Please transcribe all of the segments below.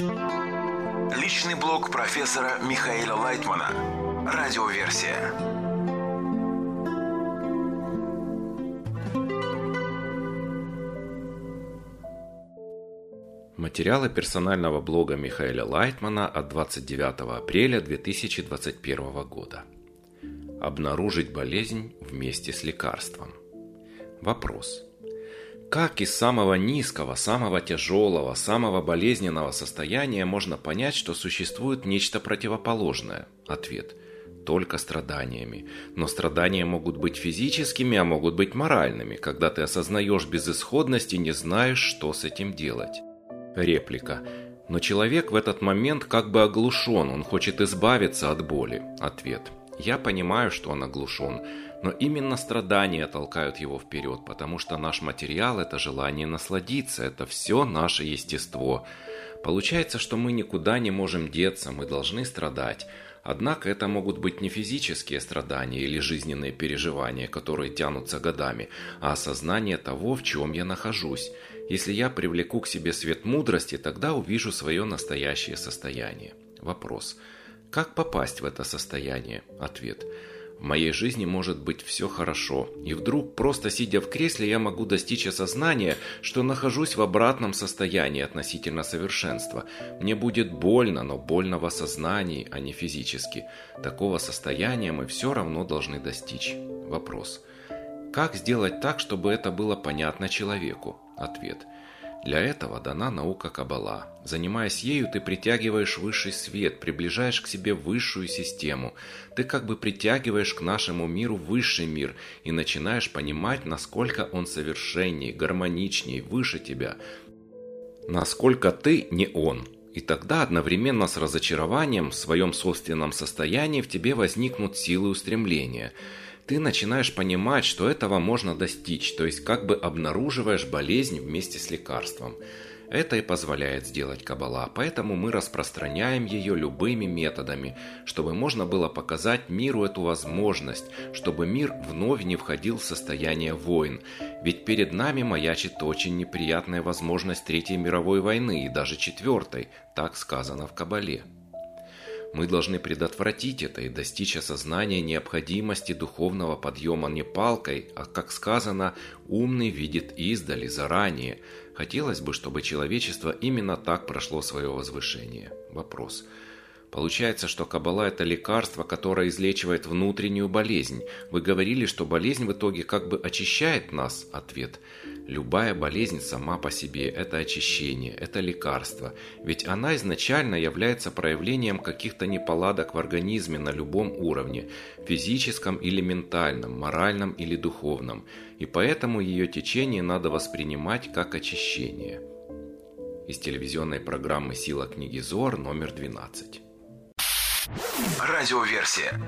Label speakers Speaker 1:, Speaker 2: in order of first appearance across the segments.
Speaker 1: Личный блог профессора Михаила Лайтмана. Радиоверсия.
Speaker 2: Материалы персонального блога Михаила Лайтмана от 29 апреля 2021 года. Обнаружить болезнь вместе с лекарством. Вопрос. Как из самого низкого, самого тяжелого, самого болезненного состояния можно понять, что существует нечто противоположное? Ответ. Только страданиями. Но страдания могут быть физическими, а могут быть моральными, когда ты осознаешь безысходность и не знаешь, что с этим делать. Реплика. Но человек в этот момент как бы оглушен, он хочет избавиться от боли. Ответ. Я понимаю, что он оглушен, но именно страдания толкают его вперед, потому что наш материал – это желание насладиться, это все наше естество. Получается, что мы никуда не можем деться, мы должны страдать. Однако это могут быть не физические страдания или жизненные переживания, которые тянутся годами, а осознание того, в чем я нахожусь. Если я привлеку к себе свет мудрости, тогда увижу свое настоящее состояние. Вопрос. Как попасть в это состояние? Ответ. В моей жизни может быть все хорошо, и вдруг, просто сидя в кресле, я могу достичь осознания, что нахожусь в обратном состоянии относительно совершенства. Мне будет больно, но больно в осознании, а не физически. Такого состояния мы все равно должны достичь. Вопрос. Как сделать так, чтобы это было понятно человеку? Ответ. Для этого дана наука Каббала. Занимаясь ею, ты притягиваешь высший свет, приближаешь к себе высшую систему. Ты как бы притягиваешь к нашему миру высший мир и начинаешь понимать, насколько он совершенней, гармоничней, выше тебя. Насколько ты не он. И тогда одновременно с разочарованием в своем собственном состоянии в тебе возникнут силы устремления. Ты начинаешь понимать, что этого можно достичь, то есть как бы обнаруживаешь болезнь вместе с лекарством. Это и позволяет сделать Каббала, поэтому мы распространяем ее любыми методами, чтобы можно было показать миру эту возможность, чтобы мир вновь не входил в состояние войн. Ведь перед нами маячит очень неприятная возможность Третьей мировой войны и даже Четвертой, так сказано в Каббале. Мы должны предотвратить это и достичь осознания необходимости духовного подъема не палкой, а, как сказано, умный видит издали, заранее. Хотелось бы, чтобы человечество именно так прошло свое возвышение. Вопрос. Получается, что Каббала – это лекарство, которое излечивает внутреннюю болезнь. Вы говорили, что болезнь в итоге как бы очищает нас? Ответ. Любая болезнь сама по себе – это очищение, это лекарство. Ведь она изначально является проявлением каких-то неполадок в организме на любом уровне – физическом или ментальном, моральном или духовном. И поэтому ее течение надо воспринимать как очищение. Из телевизионной программы «Сила книги Зоар» номер 12.
Speaker 1: Радиоверсия.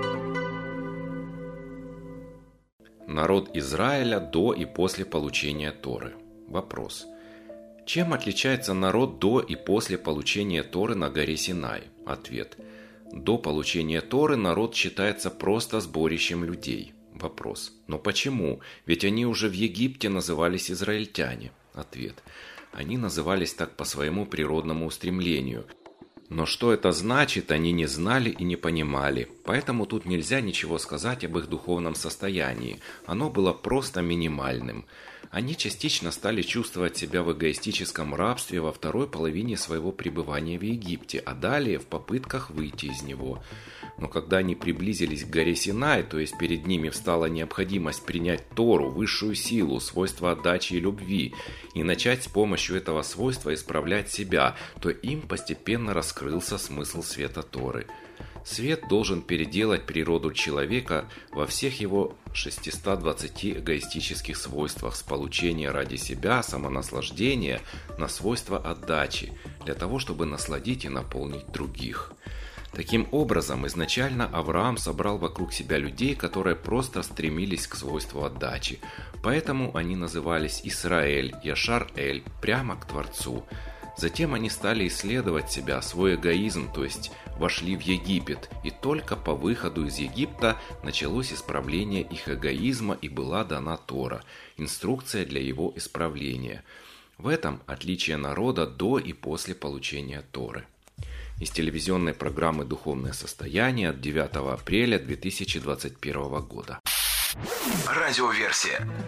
Speaker 2: Народ Израиля до и после получения Торы. Вопрос. Чем отличается народ до и после получения Торы на горе Синай? Ответ. До получения Торы народ считается просто сборищем людей. Вопрос. Но почему? Ведь они уже в Египте назывались израильтяне. Ответ. Они назывались так по своему природному устремлению. Но что это значит, они не знали и не понимали, поэтому тут нельзя ничего сказать об их духовном состоянии, оно было просто минимальным. Они частично стали чувствовать себя в эгоистическом рабстве во второй половине своего пребывания в Египте, а далее в попытках выйти из него. Но когда они приблизились к горе Синай, то есть перед ними встала необходимость принять Тору, высшую силу, свойства отдачи и любви, и начать с помощью этого свойства исправлять себя, то им постепенно раскрылся смысл света Торы. Свет должен переделать природу человека во всех его 620 эгоистических свойствах с получения ради себя, самонаслаждения на свойства отдачи, для того, чтобы насладить и наполнить других. Таким образом, изначально Авраам собрал вокруг себя людей, которые просто стремились к свойству отдачи. Поэтому они назывались Исраэль, Яшар-Эль, прямо к Творцу. Затем они стали исследовать себя, свой эгоизм, то есть вошли в Египет, и только по выходу из Египта началось исправление их эгоизма и была дана Тора, инструкция для его исправления. В этом отличие народа до и после получения Торы. Из телевизионной программы «Духовное состояние» от 9 апреля 2021 года.
Speaker 1: Радиоверсия.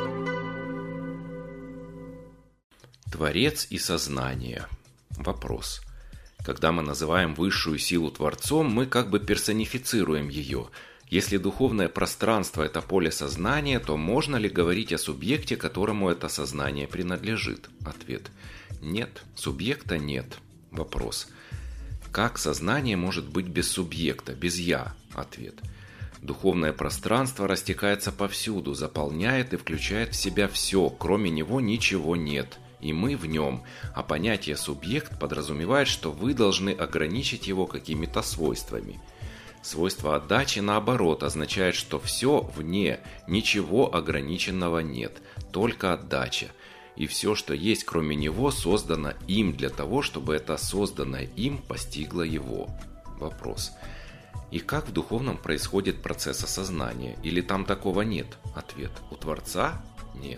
Speaker 2: Творец и сознание. Вопрос. Когда мы называем высшую силу Творцом, мы как бы персонифицируем ее. Если духовное пространство – это поле сознания, то можно ли говорить о субъекте, которому это сознание принадлежит? Ответ. Нет, субъекта нет. Вопрос. Как сознание может быть без субъекта, без «я»? Ответ. Духовное пространство растекается повсюду, заполняет и включает в себя все, кроме него ничего нет. И мы в нем, а понятие «субъект» подразумевает, что вы должны ограничить его какими-то свойствами. Свойство отдачи, наоборот, означает, что все вне, ничего ограниченного нет, только отдача. И все, что есть кроме него, создано им для того, чтобы это созданное им постигло его. Вопрос. И как в духовном происходит процесс осознания? Или там такого нет? Ответ. У Творца нет.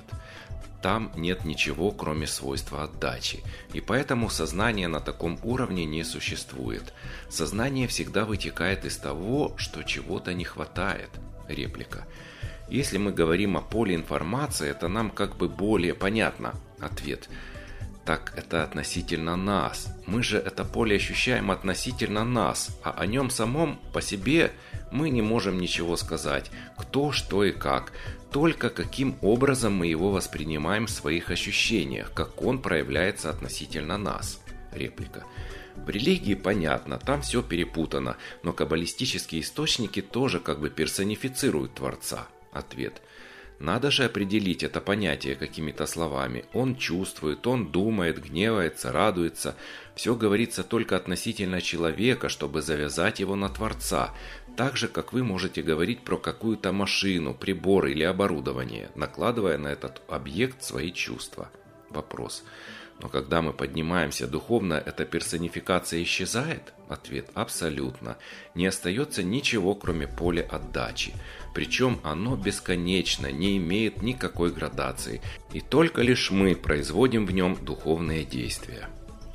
Speaker 2: Там нет ничего, кроме свойства отдачи. И поэтому сознание на таком уровне не существует. Сознание всегда вытекает из того, что чего-то не хватает. Реплика. Если мы говорим о поле информации, это нам как бы более понятно. Ответ. Так это относительно нас. Мы же это поле ощущаем относительно нас, а о нем самом по себе мы не можем ничего сказать. Кто, что и как. Только каким образом мы его воспринимаем в своих ощущениях, как он проявляется относительно нас. Реплика. В религии понятно, там все перепутано, но каббалистические источники тоже как бы персонифицируют Творца. Ответ. Надо же определить это понятие какими-то словами. Он чувствует, он думает, гневается, радуется. Все говорится только относительно человека, чтобы завязать его на Творца. Так же, как вы можете говорить про какую-то машину, прибор или оборудование, накладывая на этот объект свои чувства. Вопрос. Но когда мы поднимаемся духовно, эта персонификация исчезает? Ответ. Абсолютно. Не остается ничего, кроме поля отдачи. Причем оно бесконечно, не имеет никакой градации. И только лишь мы производим в нем духовные действия.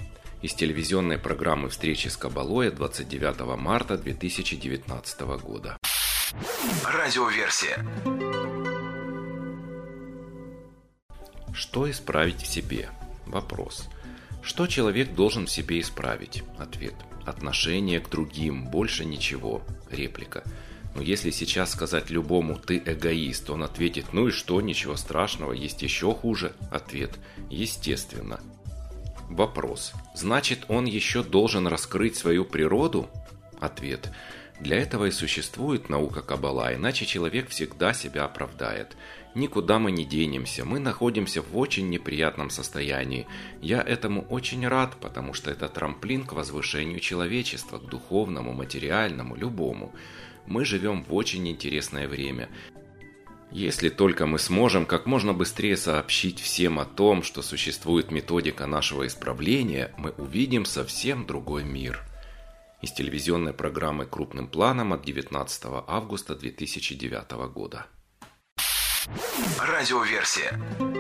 Speaker 2: Из телевизионной программы «Встречи с Каббалой» 29 марта 2019 года.
Speaker 1: Радиоверсия.
Speaker 2: Что исправить в себе? Вопрос. Что человек должен в себе исправить? Ответ. Отношение к другим, больше ничего. Реплика. Но если сейчас сказать любому «ты эгоист», он ответит «ну и что, ничего страшного, есть еще хуже». Ответ. Естественно. Вопрос. Значит, он еще должен раскрыть свою природу? Ответ. Для этого и существует наука Каббала, иначе человек всегда себя оправдает. Никуда мы не денемся, мы находимся в очень неприятном состоянии. Я этому очень рад, потому что это трамплин к возвышению человечества, к духовному, материальному, любому. Мы живем в очень интересное время. Если только мы сможем как можно быстрее сообщить всем о том, что существует методика нашего исправления, мы увидим совсем другой мир. Из телевизионной программы «Крупным планом» от 19 августа 2009 года.
Speaker 1: Радиоверсия.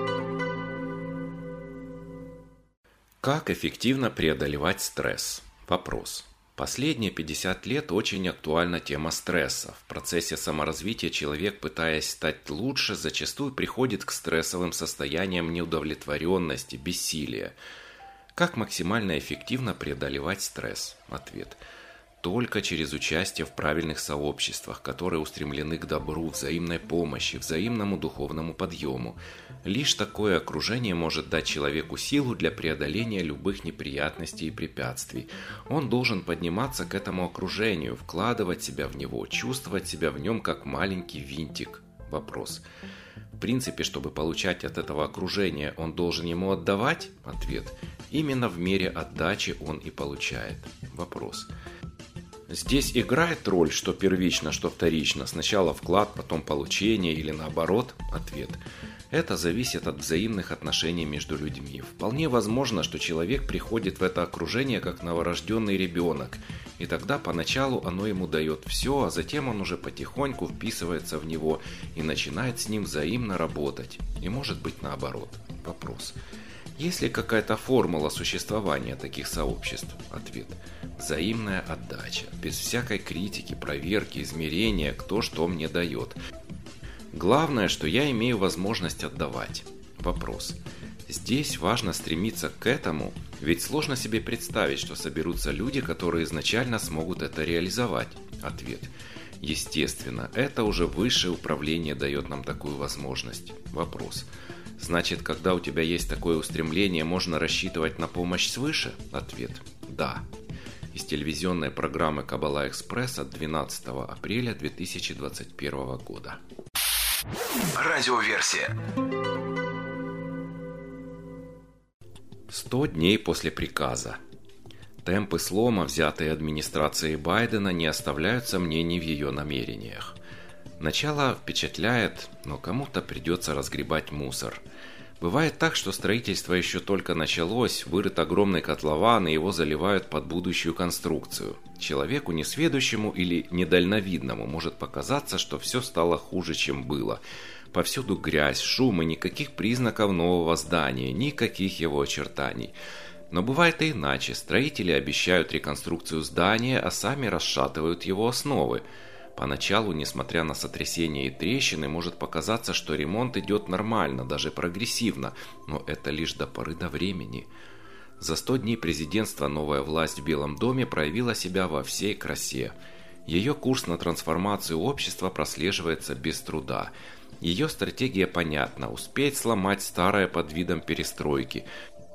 Speaker 2: Как эффективно преодолевать стресс? Вопрос. Последние 50 лет очень актуальна тема стресса. В процессе саморазвития человек, пытаясь стать лучше, зачастую приходит к стрессовым состояниям неудовлетворенности, бессилия. Как максимально эффективно преодолевать стресс? Ответ. Только через участие в правильных сообществах, которые устремлены к добру, взаимной помощи, взаимному духовному подъему. Лишь такое окружение может дать человеку силу для преодоления любых неприятностей и препятствий. Он должен подниматься к этому окружению, вкладывать себя в него, чувствовать себя в нем как маленький винтик. Вопрос. В принципе, чтобы получать от этого окружения, он должен ему отдавать? Ответ. Именно в мере отдачи он и получает. Вопрос. Здесь играет роль, что первично, что вторично, сначала вклад, потом получение или наоборот? Ответ. Это зависит от взаимных отношений между людьми. Вполне возможно, что человек приходит в это окружение как новорожденный ребенок, и тогда поначалу оно ему дает все, а затем он уже потихоньку вписывается в него и начинает с ним взаимно работать. И может быть наоборот. Вопрос. Есть ли какая-то формула существования таких сообществ? Ответ. Взаимная отдача, без всякой критики, проверки, измерения, кто что мне дает. Главное, что я имею возможность отдавать. Вопрос. Здесь важно стремиться к этому, ведь сложно себе представить, что соберутся люди, которые изначально смогут это реализовать. Ответ. Естественно, это уже высшее управление дает нам такую возможность. Вопрос. Значит, когда у тебя есть такое устремление, можно рассчитывать на помощь свыше? Ответ. Да. Из телевизионной программы «Кабала-экспресс» от 12 апреля 2021 года.
Speaker 1: Радиоверсия.
Speaker 2: 100 дней после приказа. Темпы слома, взятые администрацией Байдена, не оставляют сомнений в ее намерениях. Начало впечатляет, но кому-то придется разгребать мусор. Бывает так, что строительство еще только началось, вырыт огромный котлован, и его заливают под будущую конструкцию. Человеку несведущему или недальновидному может показаться, что все стало хуже, чем было. Повсюду грязь, шум и никаких признаков нового здания, никаких его очертаний. Но бывает и иначе. Строители обещают реконструкцию здания, а сами расшатывают его основы. Поначалу, несмотря на сотрясения и трещины, может показаться, что ремонт идет нормально, даже прогрессивно, но это лишь до поры до времени. За 100 дней президентства новая власть в Белом доме проявила себя во всей красе. Ее курс на трансформацию общества прослеживается без труда. Ее стратегия понятна – успеть сломать старое под видом перестройки.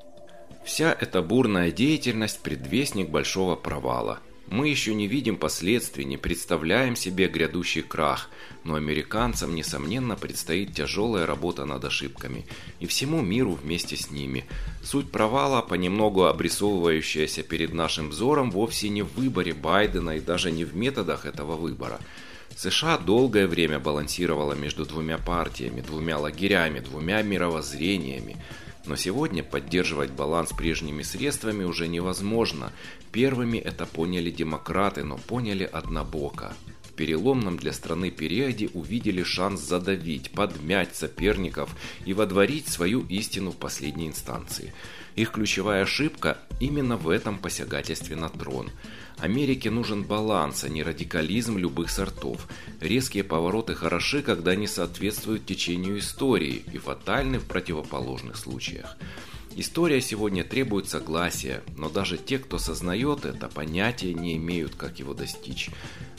Speaker 2: Вся эта бурная деятельность – предвестник большого провала. Мы еще не видим последствий, не представляем себе грядущий крах, но американцам, несомненно, предстоит тяжелая работа над ошибками, и всему миру вместе с ними. Суть провала, понемногу обрисовывающаяся перед нашим взором, вовсе не в выборе Байдена и даже не в методах этого выбора. США долгое время балансировала между двумя партиями, двумя лагерями, двумя мировоззрениями. Но сегодня поддерживать баланс прежними средствами уже невозможно. Первыми это поняли демократы, но поняли однобоко. В переломном для страны периоде увидели шанс задавить, подмять соперников и водворить свою истину в последней инстанции. Их ключевая ошибка именно в этом посягательстве на трон. Америке нужен баланс, а не радикализм любых сортов. Резкие повороты хороши, когда они соответствуют течению истории, и фатальны в противоположных случаях. История сегодня требует согласия, но даже те, кто сознает это, понятия не имеют, как его достичь.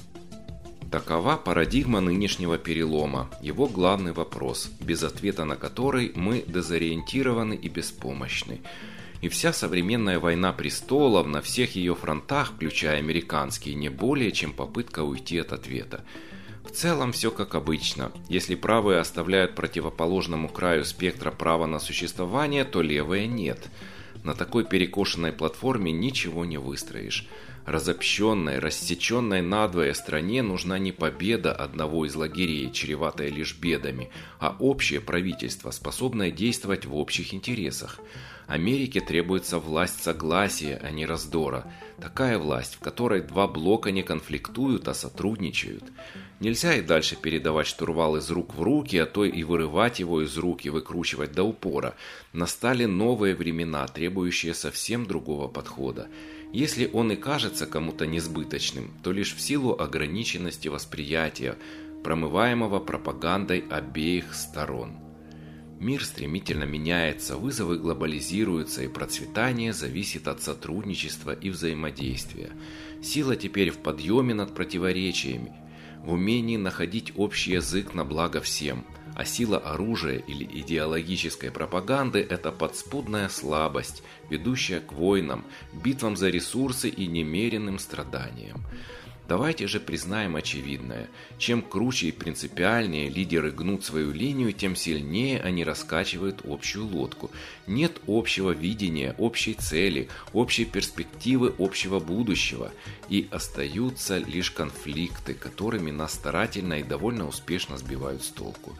Speaker 2: Такова парадигма нынешнего перелома, его главный вопрос, без ответа на который мы дезориентированы и беспомощны. И вся современная война престолов на всех ее фронтах, включая американский, не более чем попытка уйти от ответа. В целом все как обычно. Если правые оставляют противоположному краю спектра права на существование, то левые нет. На такой перекошенной платформе ничего не выстроишь. Разобщенной, рассеченной надвое стране нужна не победа одного из лагерей, чреватая лишь бедами, а общее правительство, способное действовать в общих интересах. Америке требуется власть согласия, а не раздора. Такая власть, в которой два блока не конфликтуют, а сотрудничают. Нельзя и дальше передавать штурвал из рук в руки, а то и вырывать его из рук и выкручивать до упора. Настали новые времена, требующие совсем другого подхода. Если он и кажется кому-то несбыточным, то лишь в силу ограниченности восприятия, промываемого пропагандой обеих сторон. Мир стремительно меняется, вызовы глобализируются, и процветание зависит от сотрудничества и взаимодействия. Сила теперь в подъеме над противоречиями, в умении находить общий язык на благо всем, а сила оружия или идеологической пропаганды – это подспудная слабость, ведущая к войнам, битвам за ресурсы и немеренным страданиям. Давайте же признаем очевидное. Чем круче и принципиальнее лидеры гнут свою линию, тем сильнее они раскачивают общую лодку. Нет общего видения, общей цели, общей перспективы, общего будущего. И остаются лишь конфликты, которыми нас старательно и довольно успешно сбивают с толку.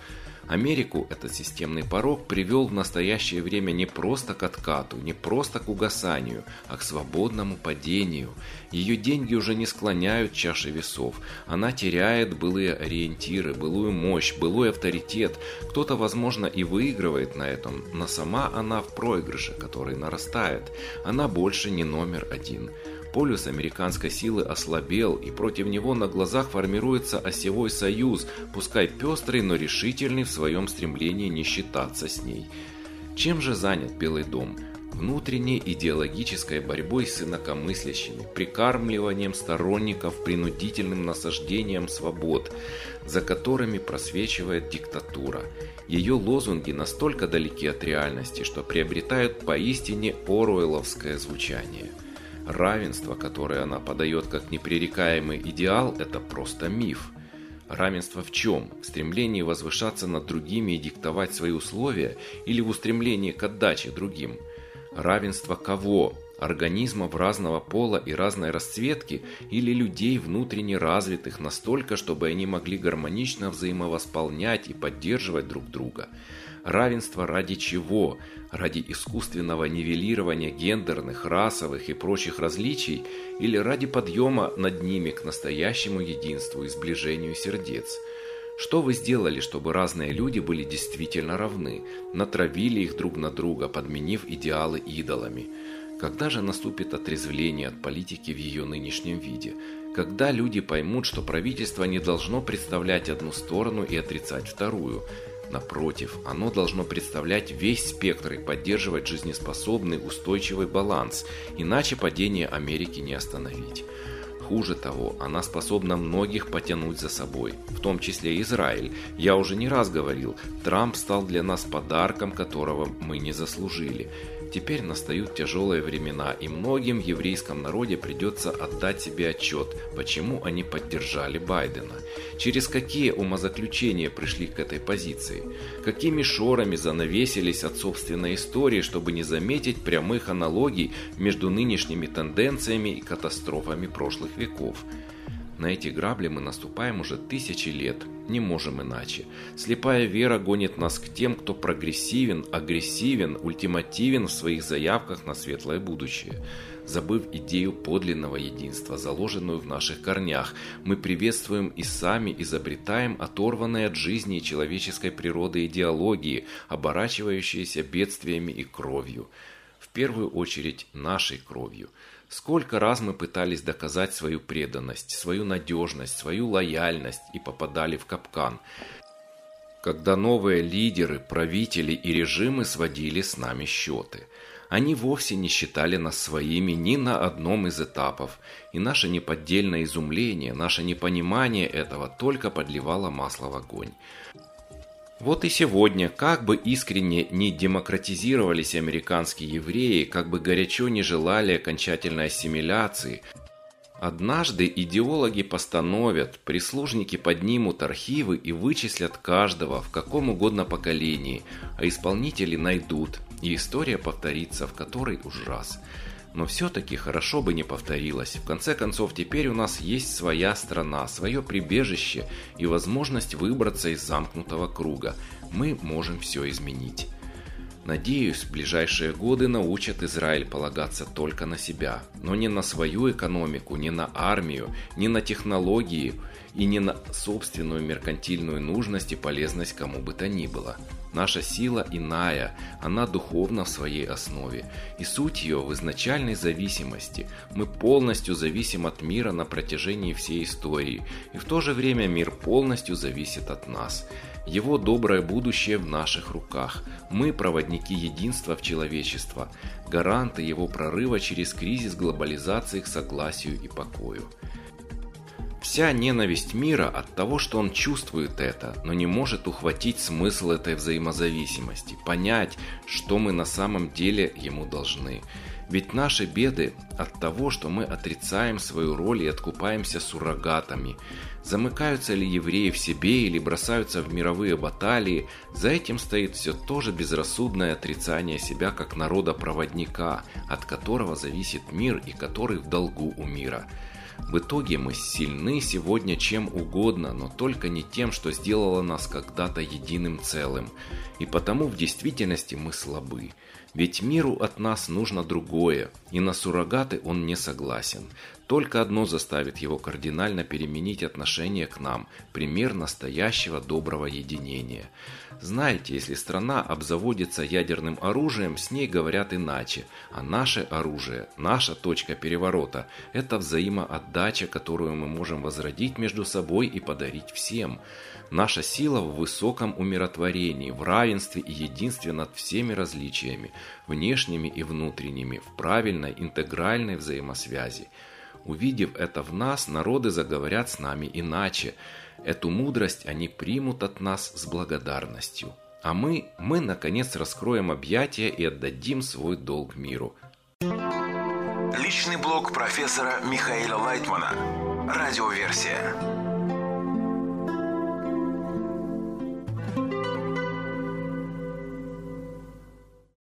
Speaker 2: Америку этот системный порок привел в настоящее время не просто к откату, не просто к угасанию, а к свободному падению. Ее деньги уже не склоняют чаши весов. Она теряет былые ориентиры, былую мощь, былой авторитет. Кто-то, возможно, и выигрывает на этом, но сама она в проигрыше, который нарастает. Она больше не номер один. Полюс американской силы ослабел, и против него на глазах формируется осевой союз, пускай пестрый, но решительный в своем стремлении не считаться с ней. Чем же занят Белый дом? Внутренней идеологической борьбой с инакомыслящими, прикармливанием сторонников, принудительным насаждением свобод, за которыми просвечивает диктатура. Ее лозунги настолько далеки от реальности, что приобретают поистине оруэлловское звучание. Равенство, которое она подает как непререкаемый идеал, это просто миф. Равенство в чем? В стремлении возвышаться над другими и диктовать свои условия или в устремлении к отдаче другим? Равенство кого? Организмов разного пола и разной расцветки или людей внутренне развитых настолько, чтобы они могли гармонично взаимовосполнять и поддерживать друг друга? Равенство ради чего? Ради искусственного нивелирования гендерных, расовых и прочих различий или ради подъема над ними к настоящему единству и сближению сердец? Что вы сделали, чтобы разные люди были действительно равны, натравили их друг на друга, подменив идеалы идолами? Когда же наступит отрезвление от политики в ее нынешнем виде? Когда люди поймут, что правительство не должно представлять одну сторону и отрицать вторую? Напротив, оно должно представлять весь спектр и поддерживать жизнеспособный, устойчивый баланс, иначе падение Америки не остановить. Хуже того, она способна многих потянуть за собой, в том числе Израиль. Я уже не раз говорил, Трамп стал для нас подарком, которого мы не заслужили. Теперь настают тяжелые времена, и многим в еврейском народе придется отдать себе отчет, почему они поддержали Байдена. Через какие умозаключения пришли к этой позиции? Какими шорами занавесились от собственной истории, чтобы не заметить прямых аналогий между нынешними тенденциями и катастрофами прошлых веков? На эти грабли мы наступаем уже тысячи лет, не можем иначе. Слепая вера гонит нас к тем, кто прогрессивен, агрессивен, ультимативен в своих заявках на светлое будущее. Забыв идею подлинного единства, заложенную в наших корнях, мы приветствуем и сами изобретаем оторванные от жизни и человеческой природы идеологии, оборачивающиеся бедствиями и кровью. В первую очередь нашей кровью. Сколько раз мы пытались доказать свою преданность, свою надежность, свою лояльность и попадали в капкан, когда новые лидеры, правители и режимы сводили с нами счеты. Они вовсе не считали нас своими ни на одном из этапов, и наше неподдельное изумление, наше непонимание этого только подливало масло в огонь. Вот и сегодня, как бы искренне не демократизировались американские евреи, как бы горячо не желали окончательной ассимиляции, однажды идеологи постановят, прислужники поднимут архивы и вычислят каждого в каком угодно поколении, а исполнители найдут, и история повторится в который уж раз. Но все-таки хорошо бы не повторилось. В конце концов, теперь у нас есть своя страна, свое прибежище и возможность выбраться из замкнутого круга. Мы можем все изменить. Надеюсь, в ближайшие годы научат Израиль полагаться только на себя, но не на свою экономику, не на армию, не на технологии и не на собственную меркантильную нужность и полезность кому бы то ни было. Наша сила иная, она духовна в своей основе, и суть ее в изначальной зависимости. Мы полностью зависим от мира на протяжении всей истории, и в то же время мир полностью зависит от нас. Его доброе будущее в наших руках. Мы проводники единства в человечество, гаранты его прорыва через кризис глобализации к согласию и покою. Вся ненависть мира от того, что он чувствует это, но не может ухватить смысл этой взаимозависимости, понять, что мы на самом деле ему должны. Ведь наши беды от того, что мы отрицаем свою роль и откупаемся суррогатами. Замыкаются ли евреи в себе или бросаются в мировые баталии, за этим стоит все то же безрассудное отрицание себя как народа-проводника, от которого зависит мир и который в долгу у мира. В итоге мы сильны сегодня чем угодно, но только не тем, что сделало нас когда-то единым целым. И потому в действительности мы слабы. Ведь миру от нас нужно другое, и на суррогаты он не согласен. Только одно заставит его кардинально переменить отношение к нам – пример настоящего доброго единения. Знаете, если страна обзаводится ядерным оружием, с ней говорят иначе, а наше оружие, наша точка переворота – это взаимоотдача, которую мы можем возродить между собой и подарить всем. Наша сила в высоком умиротворении, в равенстве и единстве над всеми различиями, внешними и внутренними, в правильной интегральной взаимосвязи. Увидев это в нас, народы заговорят с нами иначе. Эту мудрость они примут от нас с благодарностью. А мы наконец раскроем объятия и отдадим свой долг миру.
Speaker 1: Личный блог профессора Михаэля Лайтмана. Радиоверсия.